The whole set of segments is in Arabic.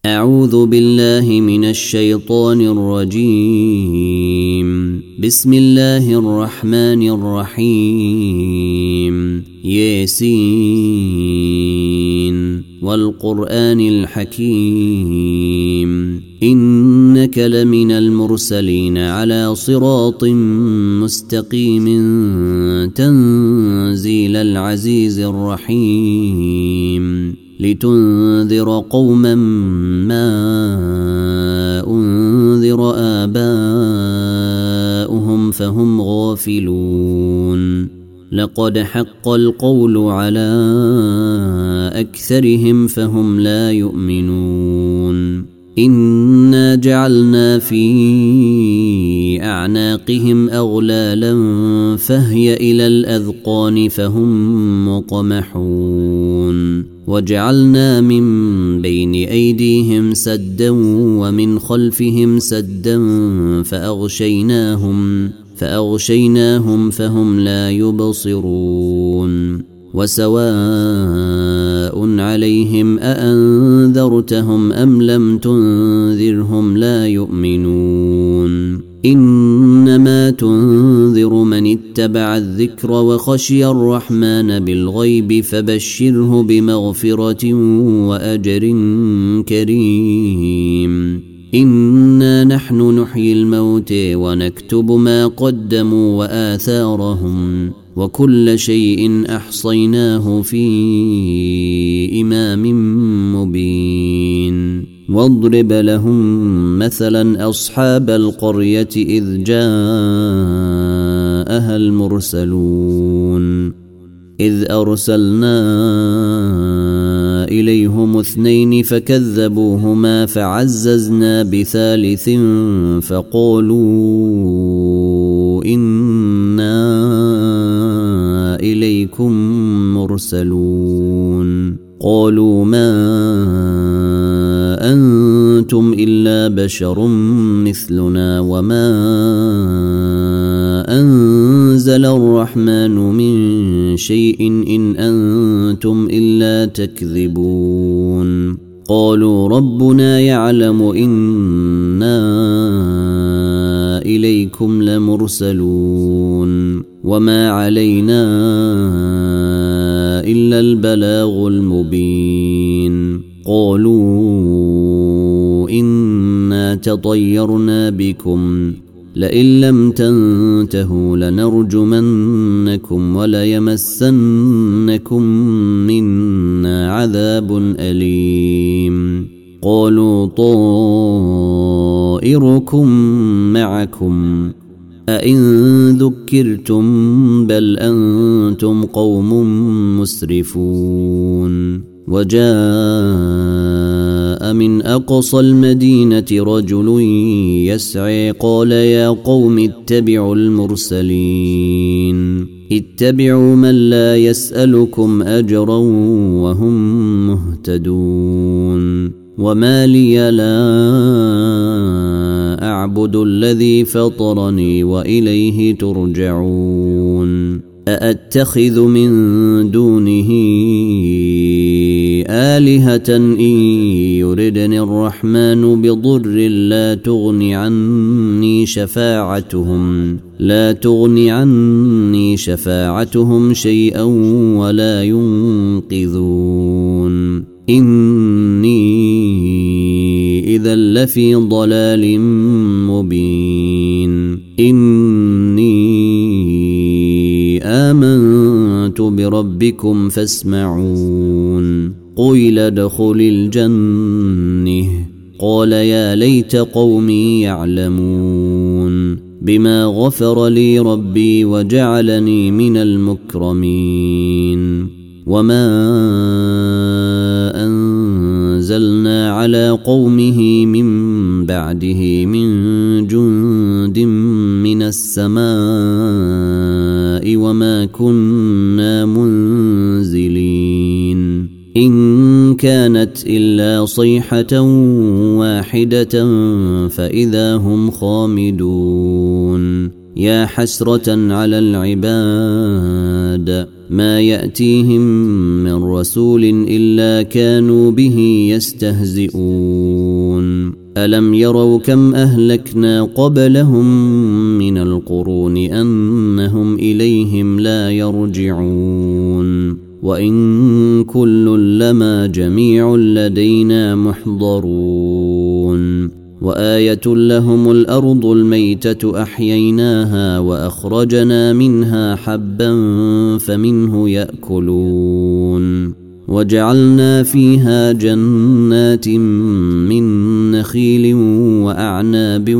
أعوذ بالله من الشيطان الرجيم. بسم الله الرحمن الرحيم. ياسين والقرآن الحكيم إنك لمن المرسلين على صراط مستقيم تنزيل العزيز الرحيم لتنذر قوما ما أنذر آباؤهم فهم غافلون. لقد حق القول على أكثرهم فهم لا يؤمنون. إنا جعلنا في أعناقهم أغلالا فهي إلى الأذقان فهم مقمحون. وجعلنا من بين أيديهم سدا ومن خلفهم سدا فأغشيناهم فهم لا يبصرون. وسواء عليهم أأنذرتهم أم لم تنذرهم لا يؤمنون. إنما تنذر من اتبع الذكر وخشي الرحمن بالغيب فبشره بمغفرة وأجر كريم. إنا نحن نحيي الموتى ونكتب ما قدموا وآثارهم وكل شيء أحصيناه في إمام مبين. واضرب لهم مثلا أصحاب القرية إذ جاءها المرسلون إذ أرسلنا إليهم 2 فكذبوهما فعززنا بثالث فقالوا إنا إليكم مرسلون. قالوا ما أنتم إلا بشر مثلنا وما أنزل الرحمن من شيء إن أنتم إلا تكذبون. قالوا ربنا يعلم إنا إليكم لمرسلون وما علينا إلا البلاغ المبين. قالوا إنا تطيرنا بكم لئن لم تنتهوا لنرجمنكم وليمسنكم منا عذاب أليم. قالوا طائركم معكم أئن ذكرتم بل أنتم قوم مسرفون. وجاء من أقصى المدينة رجل يسعى قال يا قوم اتبعوا المرسلين اتبعوا من لا يسألكم أجرا وهم مهتدون. وما لي لا أعبد الذي فطرني وإليه ترجعون. أأتخذ من دونه آلهة إن يردني الرحمن بضر لا تغني عني شفاعتهم شيئا ولا ينقذون. إني إذا لفي ضلال مبين. إني آمنت بربكم فاسمعون. قيل ادخل الجنة قال يا ليت قومي يعلمون بما غفر لي ربي وجعلني من المكرمين. وما أنزلنا على قومه من بعده من جند من السماء وما كنا منزلين. إن كانت إلا صيحة واحدة فإذا هم خامدون. يا حسرة على العباد ما يأتيهم من رسول إلا كانوا به يستهزئون ألم يروا كم أهلكنا قبلهم من القرون أنهم إليهم لا يرجعون وإن كل لما جميع لدينا محضرون وآية لهم الأرض الميتة أحييناها وأخرجنا منها حبا فمنه يأكلون وجعلنا فيها جنات من نخيل وأعناب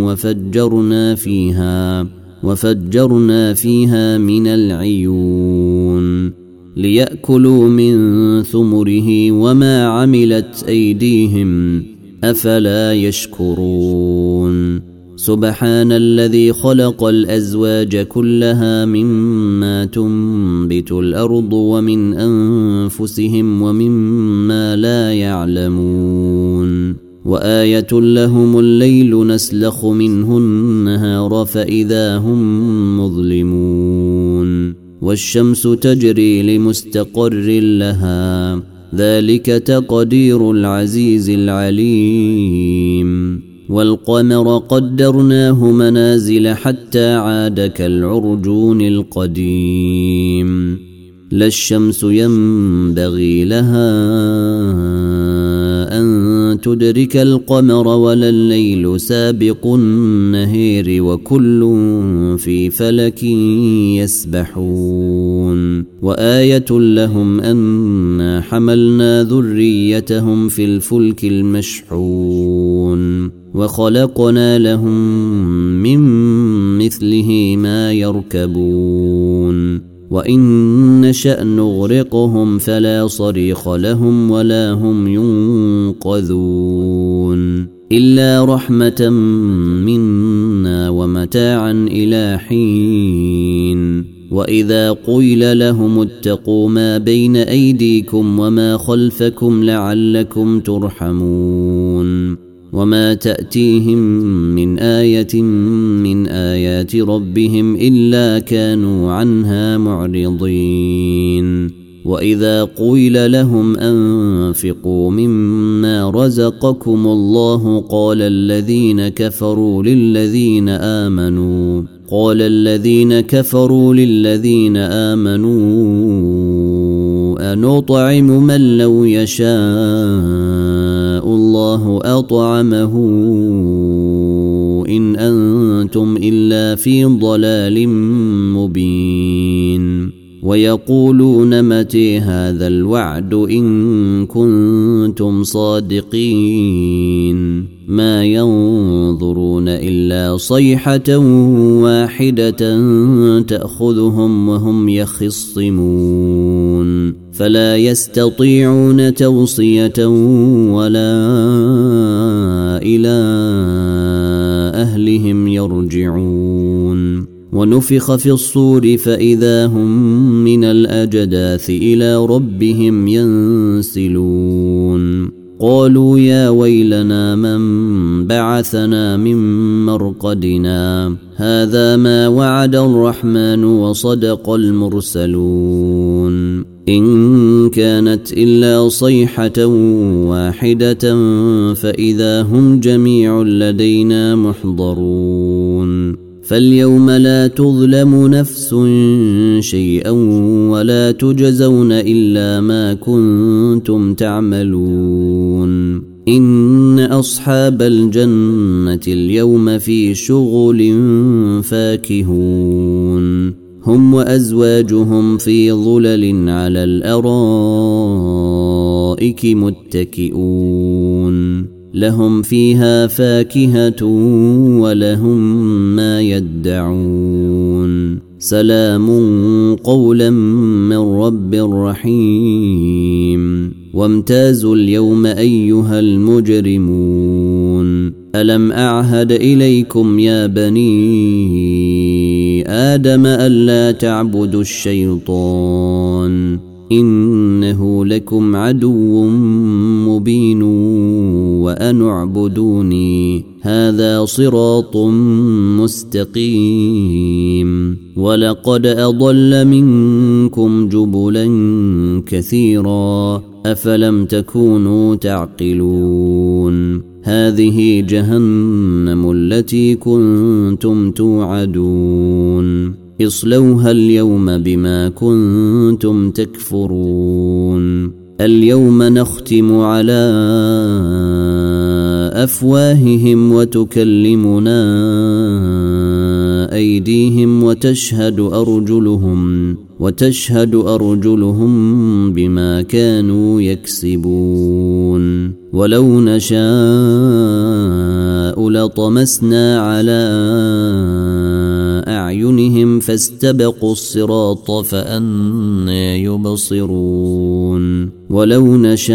وفجرنا فيها من العيون ليأكلوا من ثمره وما عملت أيديهم أفلا يشكرون سبحان الذي خلق الأزواج كلها مما تنبت الأرض ومن أنفسهم ومما لا يعلمون وآية لهم الليل نسلخ منه النهار فإذا هم مظلمون والشمس تجري لمستقر لها ذلك تقدير العزيز العليم والقمر قدرناه منازل حتى عاد كالعرجون القديم لا الشمس ينبغي لها أن تدرك القمر ولا الليل سابق النهار وكل في فلك يسبحون وآية لهم أنا حملنا ذريتهم في الفلك المشحون وخلقنا لهم من مثله ما يركبون وإن نشأ نغرقهم فلا صريخ لهم ولا هم ينقذون إلا رحمة منا ومتاعا إلى حين وإذا قيل لهم اتقوا ما بين أيديكم وما خلفكم لعلكم ترحمون وما تأتيهم من آية من آيات ربهم إلا كانوا عنها معرضين وإذا قيل لهم أنفقوا مما رزقكم الله قال الذين كفروا للذين آمنوا أنطعم من لو يشاء الله أطعمه إن أنتم إلا في ضلال مبين ويقولون متى هذا الوعد إن كنتم صادقين ما ينظرون إلا صيحة واحدة تأخذهم وهم يخصمون فلا يستطيعون توصية ولا إلى أهلهم يرجعون ونفخ في الصور فإذا هم من الأجداث إلى ربهم ينسلون قالوا يا ويلنا من بعثنا من مرقدنا هذا ما وعد الرحمن وصدق المرسلون إن كانت إلا صيحة واحدة فإذا هم جميع لدينا محضرون فاليوم لا تظلم نفس شيئا ولا تجزون إلا ما كنتم تعملون إن أصحاب الجنة اليوم في شغل فاكهون هم وأزواجهم في ظلل على الأرائك متكئون لهم فيها فاكهة ولهم ما يدعون سلام قولا من رب رحيم وامتازوا اليوم أيها المجرمون ألم أعهد إليكم يا بني آدم ألا تعبدوا الشيطان إنه لكم عدو مبين وأن اعبدوني هذا صراط مستقيم. ولقد أضل منكم جبلا كثيرا أفلم تكونوا تعقلون. هذه جهنم التي كنتم توعدون اصلوها اليوم بما كنتم تكفرون. اليوم نختم على أفواههم وتكلمنا أيديهم وتشهد أرجلهم بما كانوا يكسبون. ولو نشاء لطمسنا على أعينهم فاستبقوا الصراط فأنى يبصرون. ولو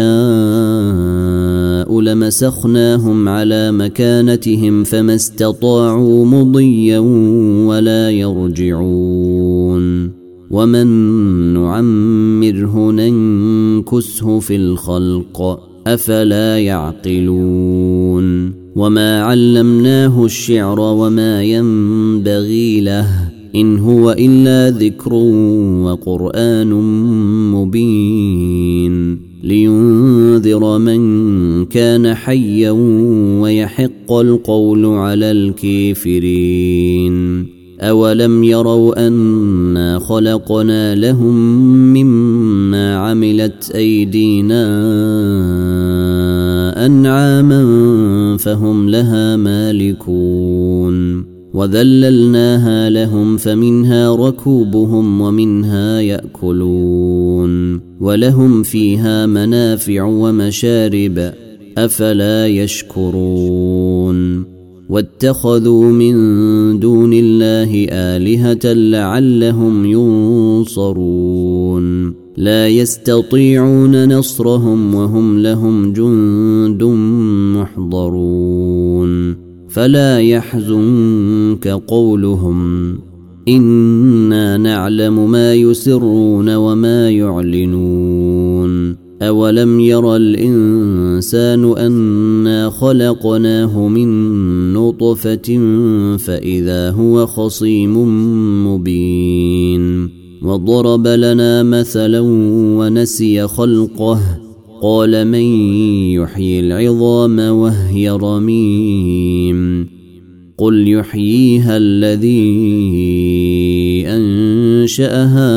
نشاء لمسخناهم على مكانتهم فما استطاعوا مضيا ولا يرجعون. ومن نعمره ننكسه في الخلق أفلا يعقلون. وما علمناه الشعر وما ينبغي له إن هو إلا ذكر وقرآن مبين لينذر من كان حيا ويحق القول على الكافرين. أولم يروا أنا خلقنا لهم مما عملت أيدينا أنعاما فهم لها مالكون. وذللناها لهم فمنها ركوبهم ومنها يأكلون ولهم فيها منافع ومشارب أفلا يشكرون. واتخذوا من دون الله آلهة لعلهم ينصرون. لا يستطيعون نصرهم وهم لهم جند محضرون. فلا يحزنك قولهم إنا نعلم ما يسرون وما يعلنون. أولم ير الإنسان أنا خلقناه من نطفة فإذا هو خصيم مبين. وضرب لنا مثلا ونسي خلقه قال من يحيي العظام وهي رميم. قل يحييها الذي أنشأها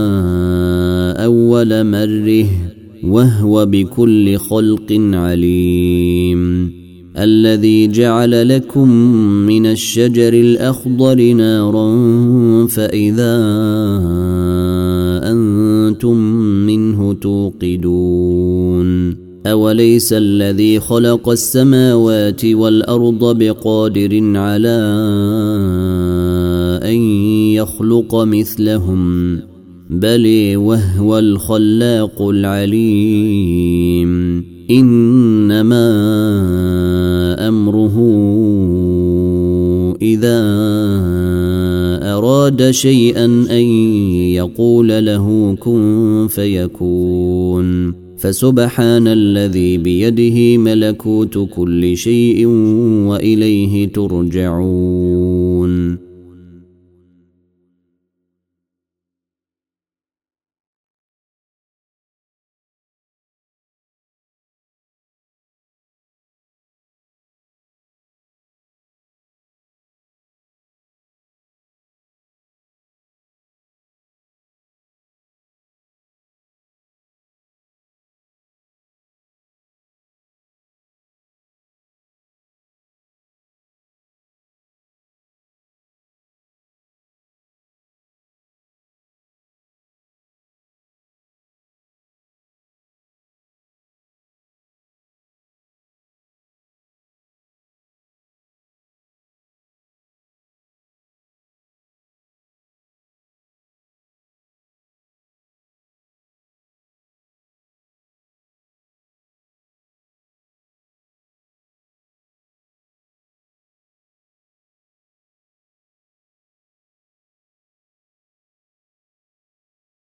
أول مرة وهو بكل خلق عليم. الذي جعل لكم من الشجر الأخضر نارا فإذا أنتم منه توقدون. أوليس الذي خلق السماوات والأرض بقادر على أن يخلق مثلهم بل وهو الخلاق العليم. إنما أمره إذا أراد شيئا أن يقول له كن فيكون. فسبحان الذي بيده ملكوت كل شيء وإليه ترجعون.